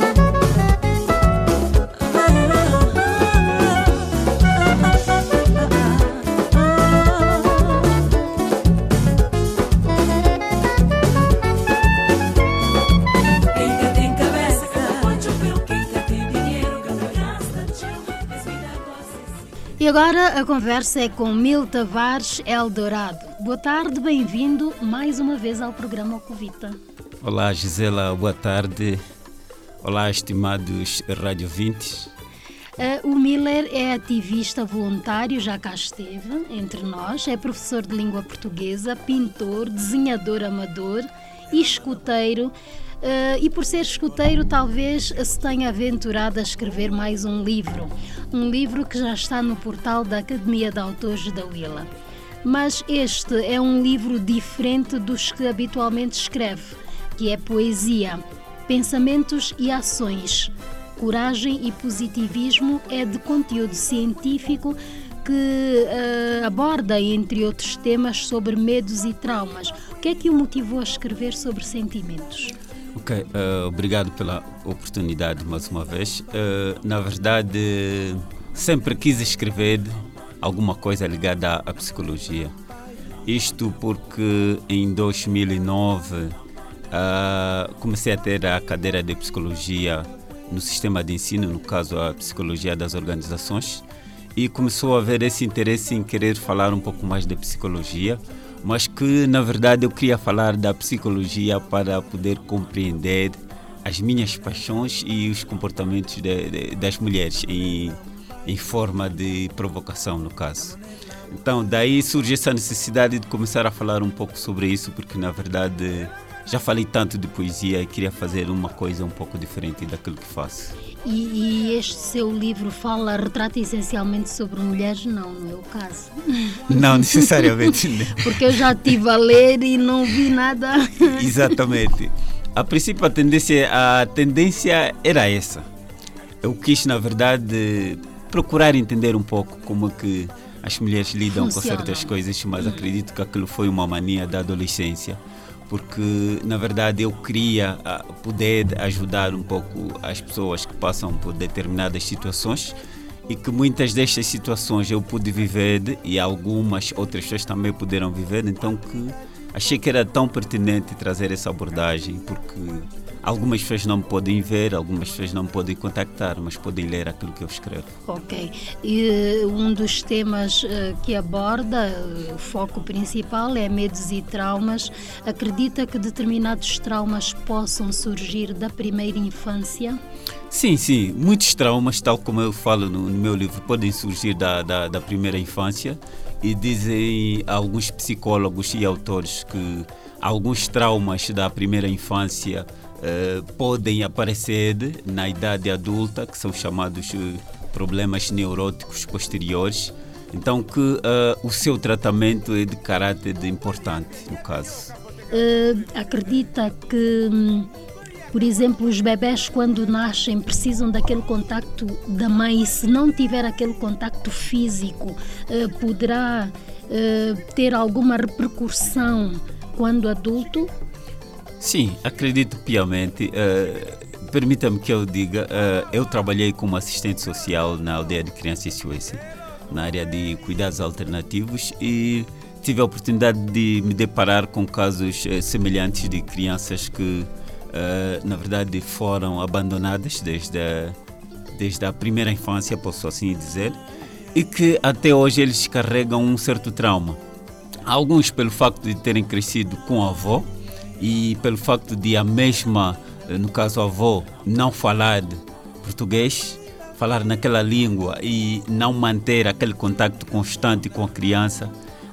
E agora a conversa é com Mil Tavares Eldorado. Boa tarde, bem-vindo mais uma vez ao programa Ocuvita. Olá Gisela, boa tarde. Olá estimados rádio ouvintes. O Miller é ativista voluntário, já cá esteve entre nós, é professor de língua portuguesa, pintor, desenhador amador e escuteiro. E por ser escuteiro talvez se tenha aventurado a escrever mais um livro que já está no portal da Academia de Autores da Willa. Mas este é um livro diferente dos que habitualmente escreve, que é poesia, pensamentos e ações. Coragem e positivismo é de conteúdo científico que aborda, entre outros temas, sobre medos e traumas. O que é que o motivou a escrever sobre sentimentos? Ok, obrigado pela oportunidade mais uma vez. Na verdade, sempre quis escrever alguma coisa ligada à psicologia. Isto porque em 2009 comecei a ter a cadeira de psicologia no sistema de ensino, no caso a psicologia das organizações, e começou a haver esse interesse em querer falar um pouco mais de psicologia, mas que na verdade eu queria falar da psicologia para poder compreender as minhas paixões e os comportamentos das mulheres em forma de provocação, no caso. Então daí surge essa necessidade de começar a falar um pouco sobre isso, porque na verdade já falei tanto de poesia e queria fazer uma coisa um pouco diferente daquilo que faço. E este seu livro retrata essencialmente sobre mulheres? Não é o caso? Não necessariamente. Porque eu já estive a ler e não vi nada. Exatamente. A princípio a tendência era essa. Eu quis, na verdade, procurar entender um pouco como que as mulheres lidam com certas coisas, mas acredito que aquilo foi uma mania da adolescência, porque na verdade eu queria poder ajudar um pouco as pessoas que passam por determinadas situações e que muitas destas situações eu pude viver e algumas outras pessoas também puderam viver, então que achei que era tão pertinente trazer essa abordagem, porque algumas pessoas não me podem ver, algumas pessoas não me podem contactar, mas podem ler aquilo que eu escrevo. Ok. E um dos temas que aborda, o foco principal, é medos e traumas. Acredita que determinados traumas possam surgir da primeira infância? Sim. Muitos traumas, tal como eu falo no meu livro, podem surgir da primeira infância, e dizem alguns psicólogos e autores que alguns traumas da primeira infância podem aparecer na idade adulta, que são chamados problemas neuróticos posteriores. Então que o seu tratamento é de caráter importante, no caso. Acredita que, por exemplo, os bebés quando nascem precisam daquele contacto da mãe, e se não tiver aquele contacto físico, poderá ter alguma repercussão quando adulto? Sim, acredito piamente. Permita-me que eu diga, eu trabalhei como assistente social na aldeia de crianças SOS, na área de cuidados alternativos, e tive a oportunidade de me deparar com casos semelhantes de crianças que, na verdade, foram abandonadas desde a primeira infância, posso assim dizer, e que até hoje eles carregam um certo trauma. Alguns pelo facto de terem crescido com a avó, e pelo facto de a mesma, no caso a avó, não falar português, falar naquela língua e não manter aquele contacto constante com a criança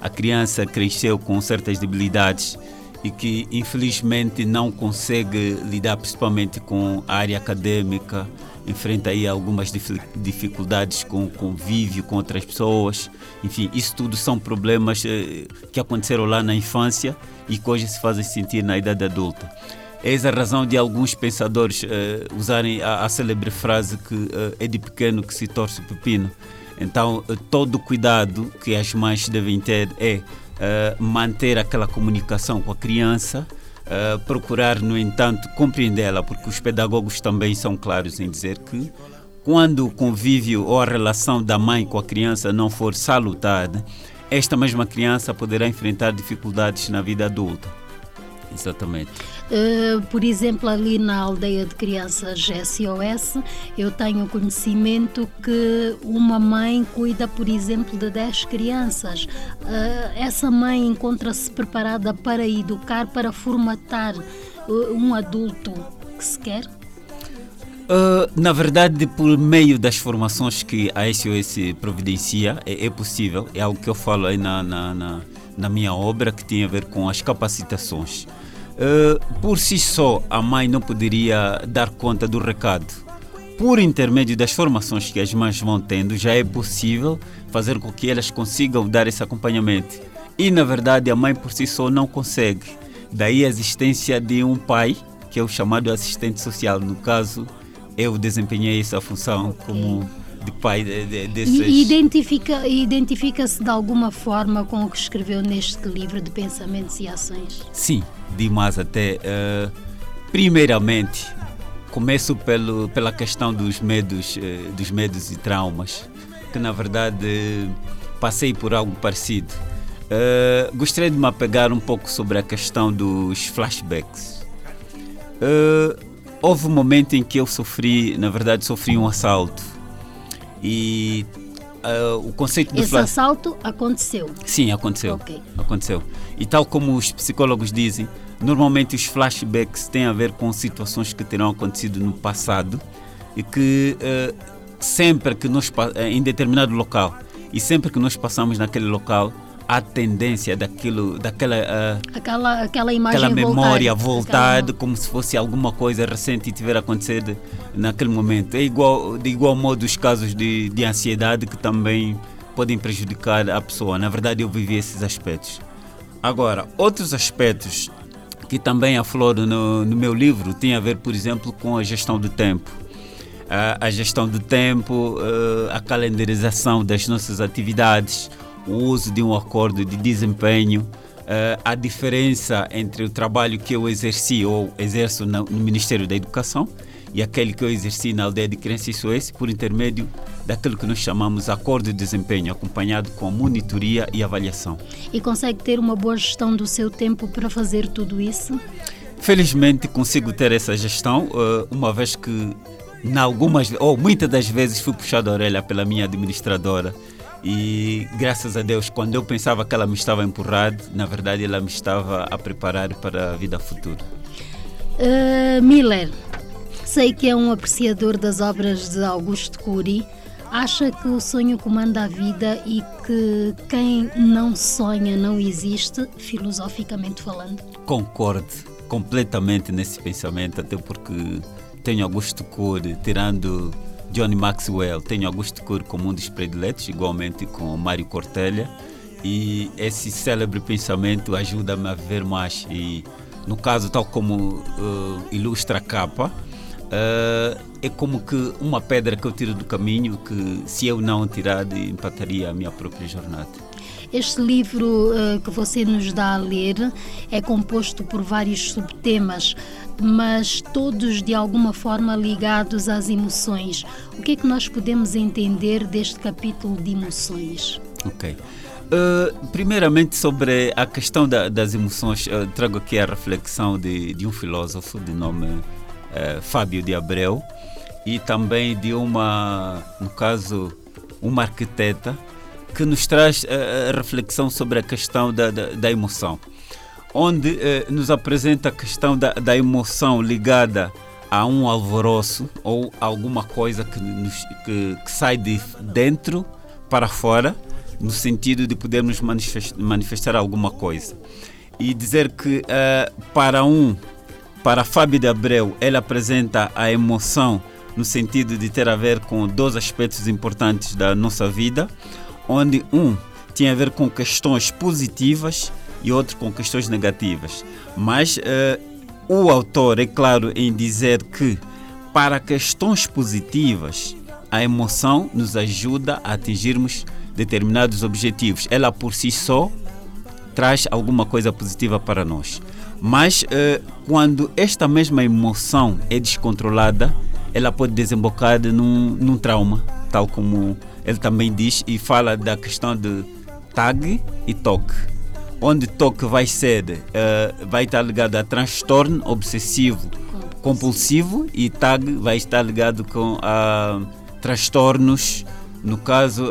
cresceu com certas debilidades e que infelizmente não consegue lidar principalmente com a área acadêmica, enfrenta aí algumas dificuldades com o convívio com outras pessoas. Enfim, isso tudo são problemas que aconteceram lá na infância e que hoje se fazem sentir na idade adulta. Eis a razão de alguns pensadores usarem a célebre frase que é de pequeno que se torce o pepino. Então, todo o cuidado que as mães devem ter é manter aquela comunicação com a criança, procurar, no entanto, compreendê-la, porque os pedagogos também são claros em dizer que quando o convívio ou a relação da mãe com a criança não for salutada, esta mesma criança poderá enfrentar dificuldades na vida adulta. Exatamente. Por exemplo, ali na aldeia de crianças SOS, eu tenho conhecimento que uma mãe cuida, por exemplo, de 10 crianças. Essa mãe encontra-se preparada para educar, para formatar um adulto que se quer? Na verdade, por meio das formações que a SOS providencia, é possível. É algo que eu falo aí na minha obra, que tem a ver com as capacitações. Por si só, a mãe não poderia dar conta do recado. Por intermédio das formações que as mães vão tendo, já é possível fazer com que elas consigam dar esse acompanhamento. E, na verdade, a mãe por si só não consegue. Daí a existência de um pai, que é o chamado assistente social. No caso, eu desempenhei essa função como de pai desses... Identifica-se de alguma forma com o que escreveu neste livro de pensamentos e ações? Sim, demais até. Primeiramente, começo pela questão dos medos e traumas, que na verdade passei por algo parecido. Gostaria de me apegar um pouco sobre a questão dos flashbacks. Houve um momento em que eu sofri um assalto. E o conceito do assalto aconteceu? Sim, aconteceu. Okay. Aconteceu. E tal como os psicólogos dizem, normalmente os flashbacks têm a ver com situações que terão acontecido no passado e que sempre que nós em determinado local e sempre que nós passamos naquele local, há tendência aquela imagem, aquela memória voltar como se fosse alguma coisa recente e tiver acontecido naquele momento. É de igual modo os casos de ansiedade que também podem prejudicar a pessoa. Na verdade, eu vivi esses aspectos. Agora, outros aspectos que também afloro no meu livro, tem a ver, por exemplo, com a gestão do tempo. A gestão do tempo, a calendarização das nossas atividades, o uso de um acordo de desempenho, a diferença entre o trabalho que eu exerci ou exerço no Ministério da Educação e aquele que eu exerci na Aldeia de Criança e Soense, por intermédio daquilo que nós chamamos acordo de desempenho, acompanhado com monitoria e avaliação. E consegue ter uma boa gestão do seu tempo para fazer tudo isso? Felizmente consigo ter essa gestão, uma vez que muitas das vezes fui puxado a orelha pela minha administradora e, graças a Deus, quando eu pensava que ela me estava a empurrar, na verdade ela me estava a preparar para a vida futura. Miller, sei que é um apreciador das obras de Augusto Cury. Acha que o sonho comanda a vida e que quem não sonha não existe, filosoficamente falando? Concordo completamente nesse pensamento, até porque tenho Augusto Cury, tirando Johnny Maxwell, tenho Augusto Cury como um dos prediletos, igualmente com Mário Cortella, e esse célebre pensamento ajuda-me a viver mais. E, no caso, tal como ilustra a capa, é como que uma pedra que eu tiro do caminho, que se eu não tirar, empataria a minha própria jornada. Este livro que você nos dá a ler é composto por vários subtemas, mas todos de alguma forma ligados às emoções. O que é que nós podemos entender deste capítulo de emoções? Ok. Primeiramente, sobre a questão das emoções, trago aqui a reflexão de um filósofo de nome Fábio de Abreu, e também de uma arquiteta, que nos traz a reflexão sobre a questão da emoção, onde nos apresenta a questão da emoção ligada a um alvoroço ou alguma coisa que sai de dentro para fora, no sentido de podermos manifestar alguma coisa. E dizer que para Fábio de Abreu, ele apresenta a emoção no sentido de ter a ver com dois aspectos importantes da nossa vida, onde um tinha a ver com questões positivas e outro com questões negativas. Mas o autor é claro em dizer que para questões positivas a emoção nos ajuda a atingirmos determinados objetivos. Ela por si só traz alguma coisa positiva para nós. Mas quando esta mesma emoção é descontrolada, ela pode desembocar num trauma, tal como ele também diz, e fala da questão de TAG e TOC, onde TOC vai estar ligado a transtorno obsessivo compulsivo e TAG vai estar ligado com transtornos, no caso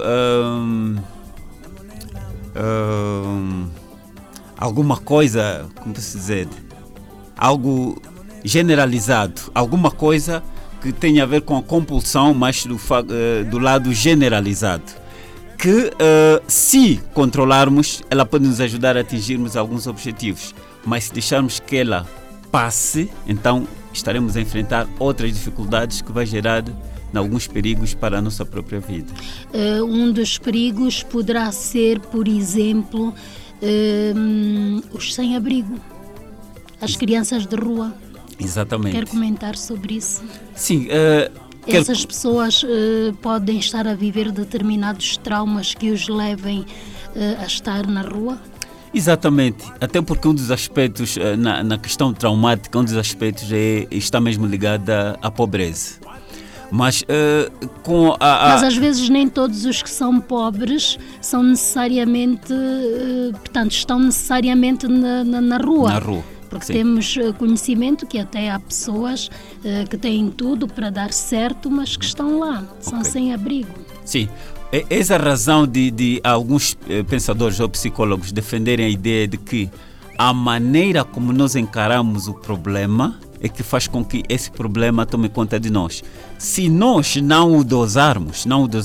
alguma coisa, como posso dizer, algo generalizado, alguma coisa que tem a ver com a compulsão, mas do lado generalizado, que se controlarmos, ela pode nos ajudar a atingirmos alguns objetivos, mas se deixarmos que ela passe, então estaremos a enfrentar outras dificuldades que vai gerar alguns perigos para a nossa própria vida. Um dos perigos poderá ser, por exemplo, os sem-abrigo, as crianças de rua. Exatamente. Quer comentar sobre isso? Sim. Essas pessoas podem estar a viver determinados traumas que os levem a estar na rua? Exatamente. Até porque um dos aspectos, na questão traumática, um dos aspectos está mesmo ligado à pobreza. Mas Mas às vezes nem todos os que são pobres são necessariamente, portanto, estão necessariamente na rua. Na rua. Porque sim, temos conhecimento que até há pessoas que têm tudo para dar certo, mas que estão lá, são sem abrigo. Sim, essa é a razão de alguns pensadores ou psicólogos defenderem a ideia de que a maneira como nós encaramos o problema é que faz com que esse problema tome conta de nós. Se nós não dosarmos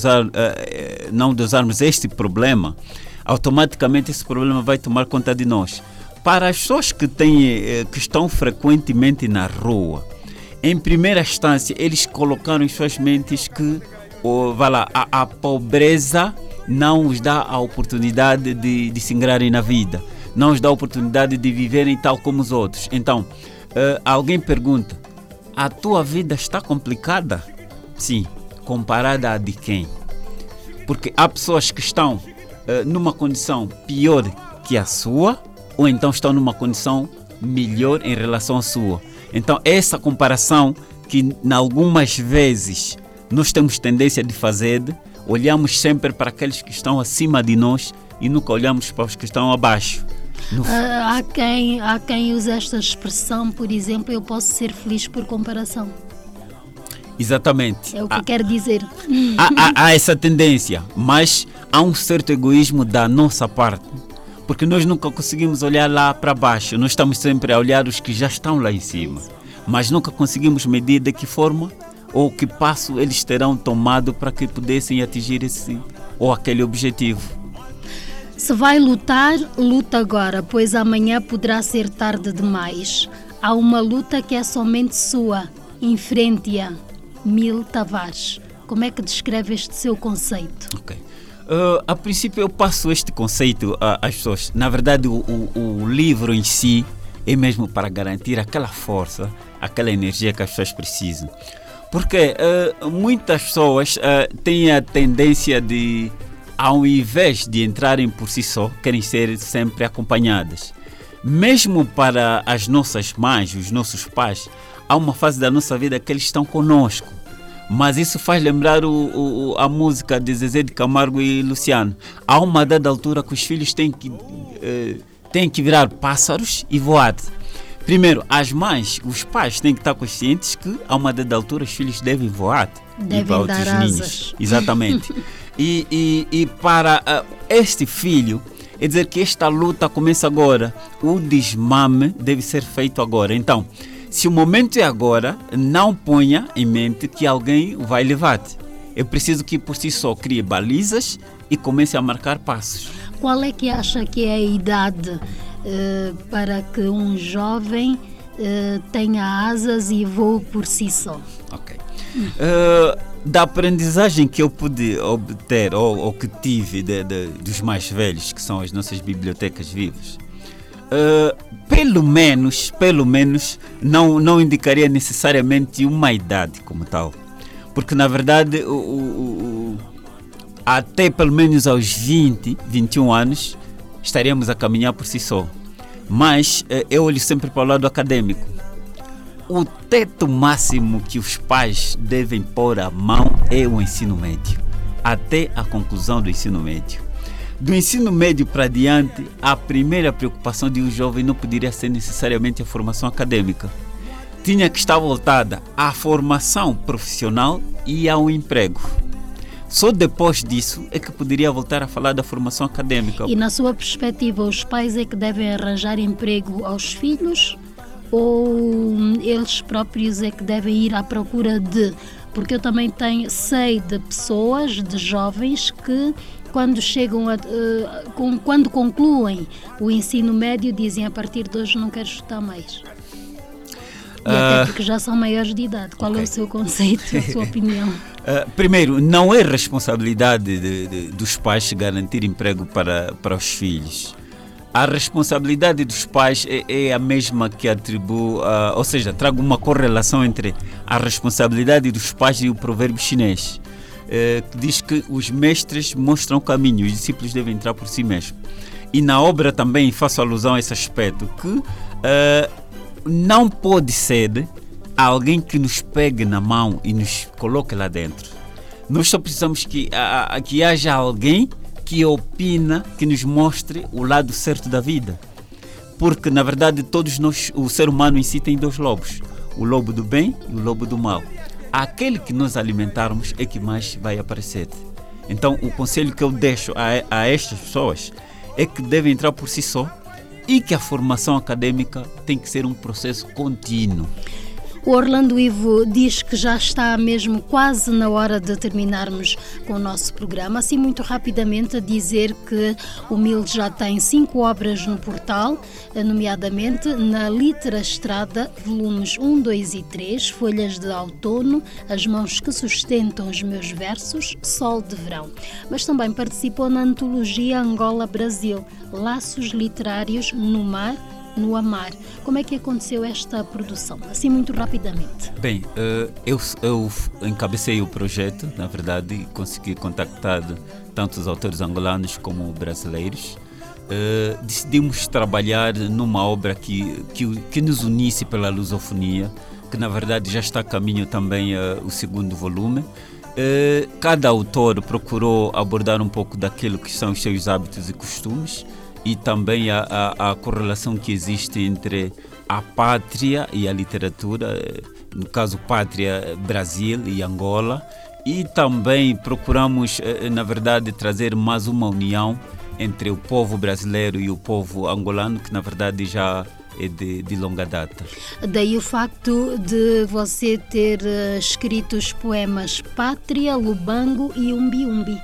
este problema, automaticamente esse problema vai tomar conta de nós. Para as pessoas que estão frequentemente na rua, em primeira instância, eles colocaram em suas mentes que a pobreza não os dá a oportunidade de se ingrarem na vida. não os dá a oportunidade de viverem tal como os outros. Então, alguém pergunta, a tua vida está complicada? Sim, comparada a de quem? Porque há pessoas que estão numa condição pior que a sua, ou então estão numa condição melhor em relação à sua. Então, essa comparação que, em algumas vezes, nós temos tendência de fazer, olhamos sempre para aqueles que estão acima de nós e nunca olhamos para os que estão abaixo. Há quem use esta expressão, por exemplo, eu posso ser feliz por comparação. Exatamente. É o que quer dizer. Há essa tendência, mas há um certo egoísmo da nossa parte, porque nós nunca conseguimos olhar lá para baixo, nós estamos sempre a olhar os que já estão lá em cima, mas nunca conseguimos medir de que forma ou que passo eles terão tomado para que pudessem atingir esse ou aquele objetivo. Se vai lutar, luta agora, pois amanhã poderá ser tarde demais. Há uma luta que é somente sua, enfrente-a. Mil Tavares. Como é que descreve este seu conceito? Ok. A princípio eu passo este conceito às pessoas. Na verdade, o livro em si é mesmo para garantir aquela força, aquela energia que as pessoas precisam. Porque muitas pessoas têm a tendência de, ao invés de entrarem por si só, querem ser sempre acompanhadas. Mesmo para as nossas mães, os nossos pais, há uma fase da nossa vida que eles estão conosco. Mas isso faz lembrar a música de Zezé de Camargo e Luciano. Há uma dada altura que os filhos têm que virar pássaros e voar. Primeiro, as mães, os pais têm que estar conscientes que há uma dada altura os filhos devem voar. Devem dar asas. Exatamente. E para este filho, é dizer que esta luta começa agora. O desmame deve ser feito agora. Então, se o momento é agora, não ponha em mente que alguém vai levar-te. É preciso que por si só crie balizas e comece a marcar passos. Qual é que acha que é a idade para que um jovem tenha asas e voe por si só? Ok. Da aprendizagem que eu pude obter ou que tive dos mais velhos, que são as nossas bibliotecas vivas, pelo menos não indicaria necessariamente uma idade como tal, porque na verdade até pelo menos aos 20, 21 anos estaríamos a caminhar por si só, mas eu olho sempre para o lado acadêmico. O teto máximo que os pais devem pôr a mão é o ensino médio, até a conclusão do ensino médio. Do ensino médio para diante, a primeira preocupação de um jovem não poderia ser necessariamente a formação acadêmica. Tinha que estar voltada à formação profissional e ao emprego. Só depois disso é que poderia voltar a falar da formação acadêmica. E na sua perspectiva, os pais é que devem arranjar emprego aos filhos ou eles próprios é que devem ir à procura de? Porque eu também sei de pessoas, de jovens que quando chegam quando concluem o ensino médio dizem a partir de hoje não quero estudar mais. E até porque já são maiores de idade. Qual é o seu conceito, a sua opinião? Primeiro, não é responsabilidade dos pais garantir emprego para os filhos. A responsabilidade dos pais é a mesma que atribui, ou seja, trago uma correlação entre a responsabilidade dos pais e o provérbio chinês, que diz que os mestres mostram o caminho, os discípulos devem entrar por si mesmos. E na obra também faço alusão a esse aspecto, que não pode ser alguém que nos pegue na mão e nos coloque lá dentro. Nós só precisamos que haja alguém que opina, que nos mostre o lado certo da vida. Porque, na verdade, todos nós, o ser humano em si tem dois lobos. O lobo do bem e o lobo do mal. Aquele que nós alimentarmos é que mais vai aparecer. Então, o conselho que eu deixo a estas pessoas é que devem entrar por si só e que a formação acadêmica tem que ser um processo contínuo. O Orlando Ivo diz que já está mesmo quase na hora de terminarmos com o nosso programa. Assim, muito rapidamente, a dizer que o MIL já tem 5 obras no portal, nomeadamente na Litera Estrada, volumes 1, 2 e 3, Folhas de Outono, As Mãos que Sustentam os Meus Versos, Sol de Verão. Mas também participou na antologia Angola-Brasil, Laços Literários no Mar, no Amar. Como é que aconteceu esta produção? Assim, muito rapidamente. Bem, eu encabecei o projeto, na verdade, e consegui contactar tanto os autores angolanos como brasileiros. Decidimos trabalhar numa obra que nos unisse pela lusofonia, que na verdade já está a caminho também o segundo volume. Cada autor procurou abordar um pouco daquilo que são os seus hábitos e costumes, e também a correlação que existe entre a pátria e a literatura, no caso pátria, Brasil e Angola, e também procuramos, na verdade, trazer mais uma união entre o povo brasileiro e o povo angolano, que na verdade já é de longa data. Daí o facto de você ter escrito os poemas Pátria, Lubango e Umbi Umbi.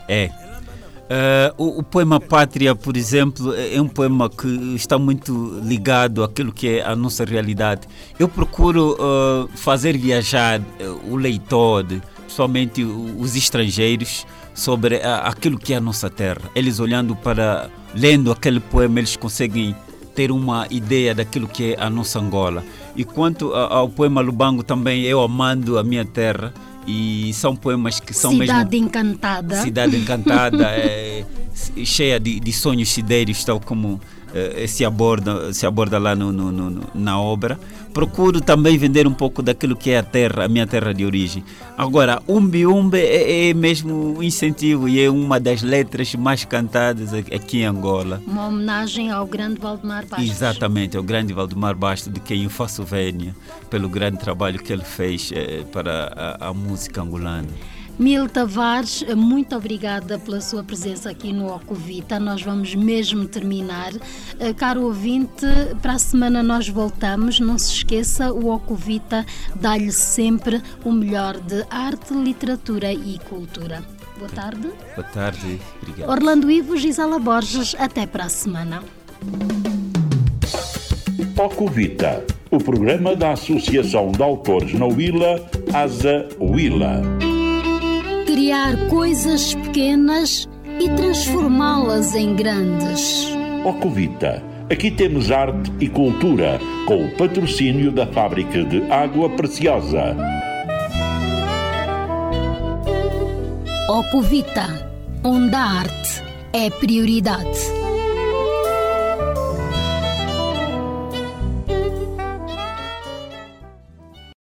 O poema Pátria, por exemplo, é um poema que está muito ligado àquilo que é a nossa realidade. Eu procuro fazer viajar o leitor, principalmente os estrangeiros, sobre aquilo que é a nossa terra. Eles lendo aquele poema, eles conseguem ter uma ideia daquilo que é a nossa Angola. E quanto ao poema Lubango, também eu amando a minha terra. E são poemas que são Cidade Encantada. Cidade Encantada, cheia de sonhos cideiros, tal como se aborda lá na obra. Procuro também vender um pouco daquilo que é a minha terra de origem. Agora, Umbi Umbi é mesmo um incentivo e é uma das letras mais cantadas aqui em Angola. Uma homenagem ao grande Valdemar Bastos. Exatamente, ao grande Valdemar Bastos, de quem eu faço vénia pelo grande trabalho que ele fez para a música angolana. Mil Tavares, muito obrigada pela sua presença aqui no Ocuvita. Nós vamos mesmo terminar. Caro ouvinte, para a semana nós voltamos. Não se esqueça, o Ocuvita dá-lhe sempre o melhor de arte, literatura e cultura. Boa tarde. Boa tarde, obrigado. Orlando Ivo, Gisela Borges, até para a semana. Ocuvita, o programa da Associação de Autores na Huila, Asa Huila. Criar coisas pequenas e transformá-las em grandes. Ocuvita, aqui temos arte e cultura, com o patrocínio da Fábrica de Água Preciosa. Ocuvita, onde a arte é prioridade.